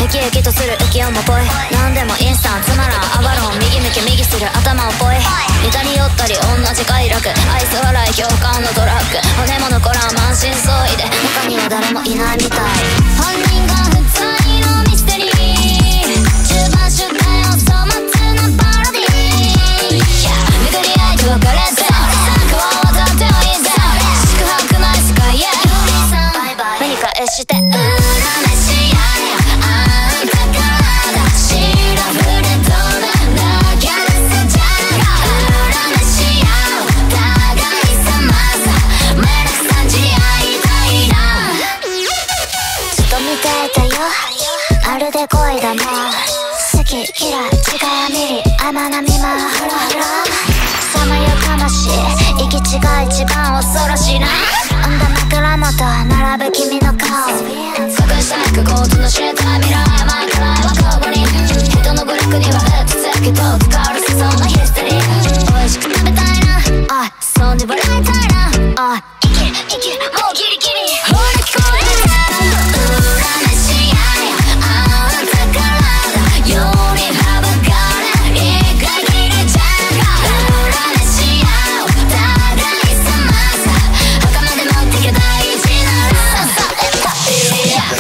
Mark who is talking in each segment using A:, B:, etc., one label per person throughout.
A: 生き生きとする浮世もぽい。何でもインスタンつまらんアバロン。右向き右する頭をぽい。似たり寄ったり同じ快楽。愛想笑い共感のドラッグ。骨も残らん満身創痍で他には誰もいないみたい。本人が不在のミステリー。中盤出典を粗末なパロディー。巡り合いと別れて策を渡っておいで。宿泊ない世界へ何かして占し合いあんたからだ。シラフでどうだ流れせちゃう。占し合う互い様さ。めんどくさんじ合いたいな。ずっと見ていたよまるで恋だな。好き嫌い違い見り甘なみまフラフラ。さまよかましい行き違い一番恐ろしいな。んだ枕元並ぶ君の顔。隠したい過去との知りたい未来。前からはここに人の娯楽にはうつつきと使われせそうなヒステリー。美味しく食べたいなあそうに笑いたいなあ。生きる生きるもうギリギリほら聞こえて占し合いあんたからだ。よりはばかれ一回きりじゃが。占し合う互い様さ。墓まで持ってけ大事ならさえたいや。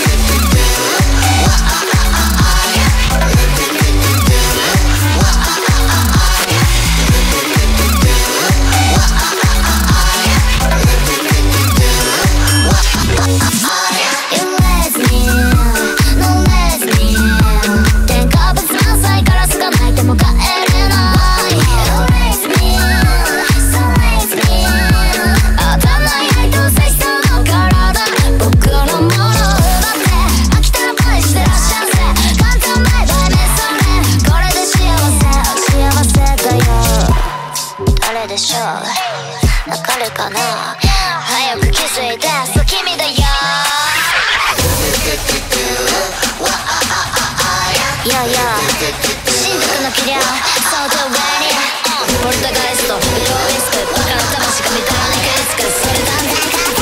A: わかるかな早く気づいてそう君だよ。いやいや新宿のキリャーサウトウェニポルタガイストビローリスクバカの魂が見たらに食いつく。それなんだか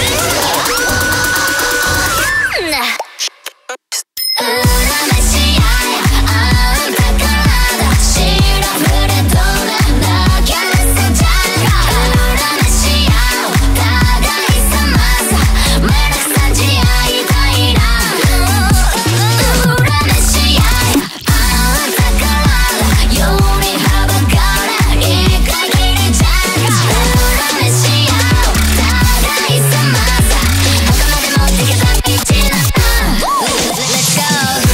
A: 占し合いあんたからだ。シラフでどうだ流れせちゃう。占し合う互い様さ。めんどくさんじ合いたいな。占し合いあんたからだ。よりはばかれ一回きりじゃが。占し合う互い様さ。墓まで持ってけ大事なLet's go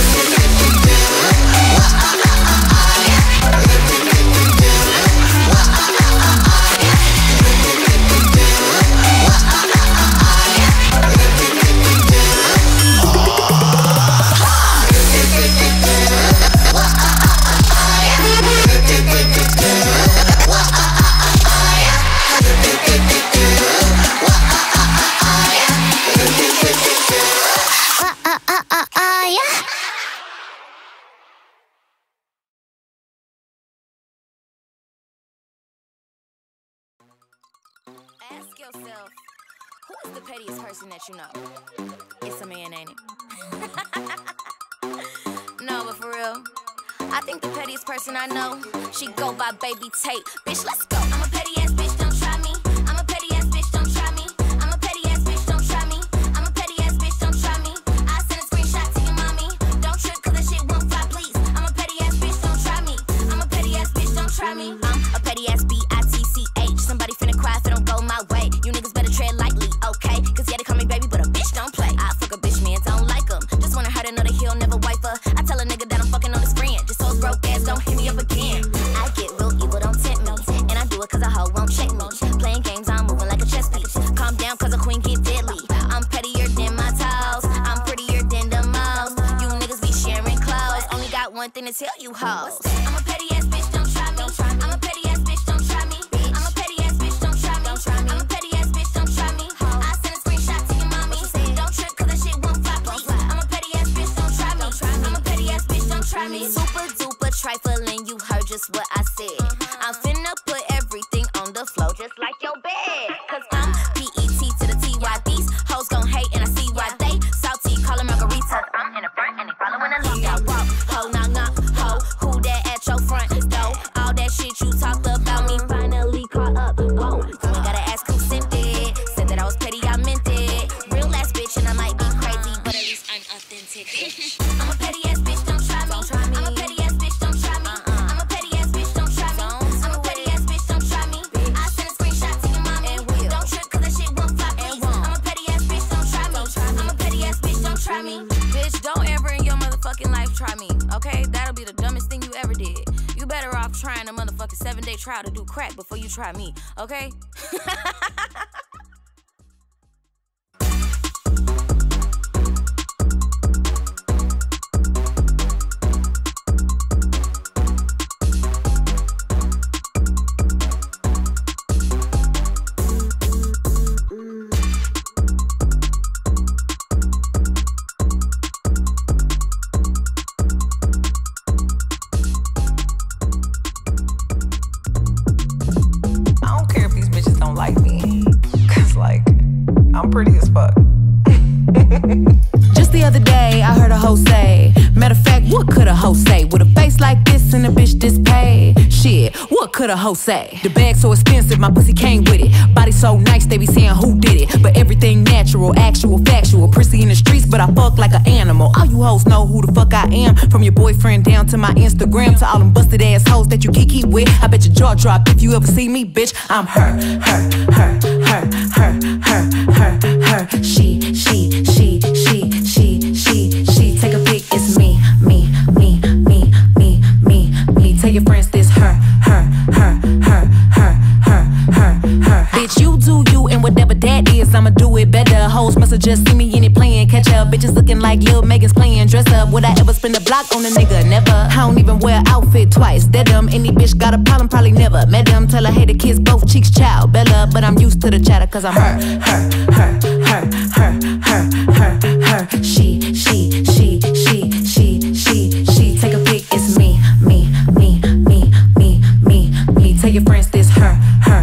B: Ask yourself, who is the pettiest person that you know? It's a man, ain't it? No, but for real, I think the pettiest person I know, she go by Baby Tate. Bitch, let's go. I'm a petty ass bitch, don't try me. I'm a petty ass bitch, don't try me. I'm a petty ass bitch, don't try me. I'm a petty ass bitch, don't try me. I send a screenshot to your mommy. Don't trip, cause that shit won't fly, please. I'm a petty ass bitch, don't try me. I'm a petty ass bitch, don't try me. I'm a petty ass B-I-T-C-H. Somebody finna cry if it don't go my way. You niggas better tread lightly, okay? Cause yeah, they call me baby, but a bitch don't play. I fuck a bitch, man, don't like him. Just wanna hurt another heel, never wipe her. I tell a nigga that I'm fucking on his friend. Just so broke ass, don't hit me up again. I get real evil, don't tempt me. And I do it cause a hoe won't check me. Playing games, I'm moving like a chess piece. Calm down cause a queen get deadly. I'm pettier than my toes. I'm prettier than the most. You niggas be sharing clothes. Only got one thing to tell you hoes. I'm a petty ass bitch, don't try me. I'm a petty ass bitch, don't try me. I'm a petty ass bitch, don't try me. I'm a petty ass bitch, don't try me. I send a screenshot to your mommy. Don't trip cause that shit won't fly, please. I'm a petty ass bitch, don't try me. I'm a petty ass bitch, don't try me. Super duper trifling, you heard just what I said. I'm finna put everything on the floor just like your bed. Cause I'm P-E-T to the T-Y. These hoes gon' hate and I see why they salty, call them margaritas. I'm in the front and they following along. trial to do crack before you try me, okay?
C: Pretty as fuck.
D: Just the other day, I heard a hoe say, matter of fact, what could a hoe say? With a face like this and a bitch this paid? Shit, what could a hoe say? The bag so expensive, my pussy came with it. Body so nice, they be saying who did it. But everything natural, actual, factual. Prissy in the streets, but I fuck like an animal. All you hoes know who the fuck I am. From your boyfriend down to my Instagram, to all them busted ass hoes that you kiki with. I bet your jaw drop if you ever see me, bitch. I'm her. She. Take a pic, it's me. Tell your friends this her. Bitch, you do you, and whatever that is, I'ma do it better. Hoes must've just seen me in it playing catch up. Bitches looking like Lil Megan's playing dress up. Would I ever spend a block on a nigga? Never. I don't even wear an outfit twice. Dead them. Any bitch got a problem, probably never met them. Tell her, hey, the kids both cheeks child Bella, but I'm used to the chatter cause I'm her. She. Take a pic, it's me. Tell your friends this her.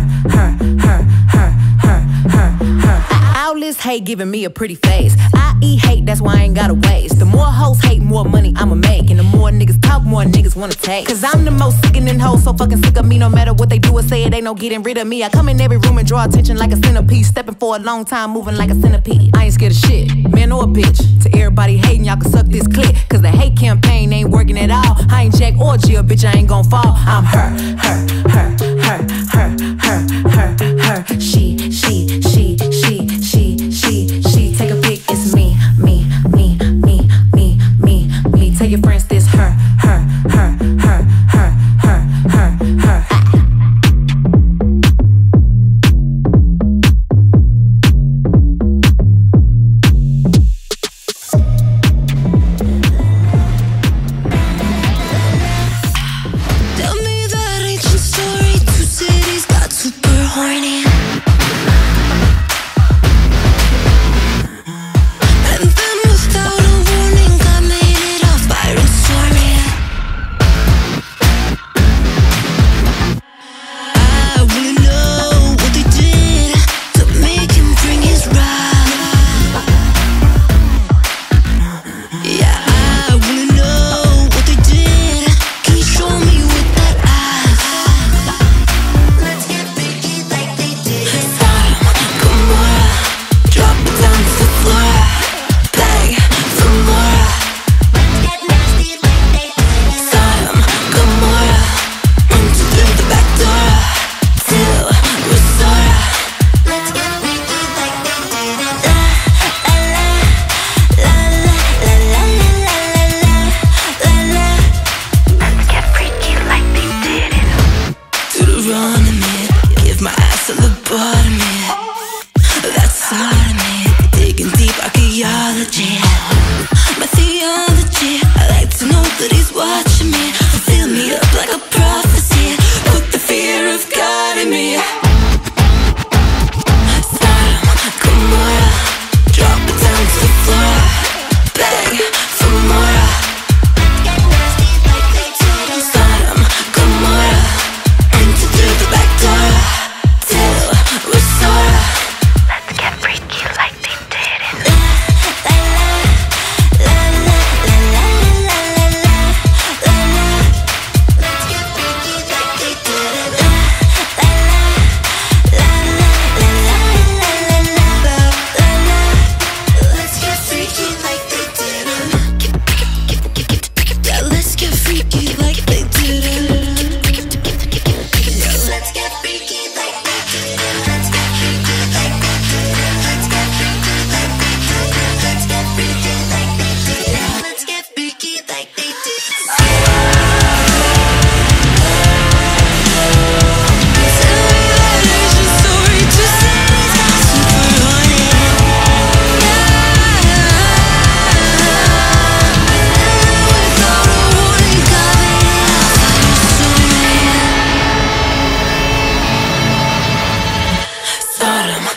D: All this hate giving me a pretty face. I eat hate, that's why I ain't gotta waste. The more hoes hate, more money I'ma make. And the more niggas talk, more niggas wanna take. Cause I'm the most sickening hoe, so fucking sick of me. No matter what they do or say, it ain't no getting rid of me. I come in every room and draw attention like a centipede. Stepping for a long time, moving like a centipede. I ain't scared of shit, man or a bitch. To everybody hating, y'all can suck this clip. Cause the hate campaign ain't working at all. I ain't Jack or Jill, bitch, I ain't gon' fall. I'm her. She. Take a pic, it's me. Tell your friends this her.
E: Tell me that ain't your story. Two cities got super horny.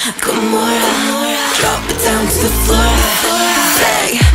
E: Gomorrah. Drop it down to the floor. Say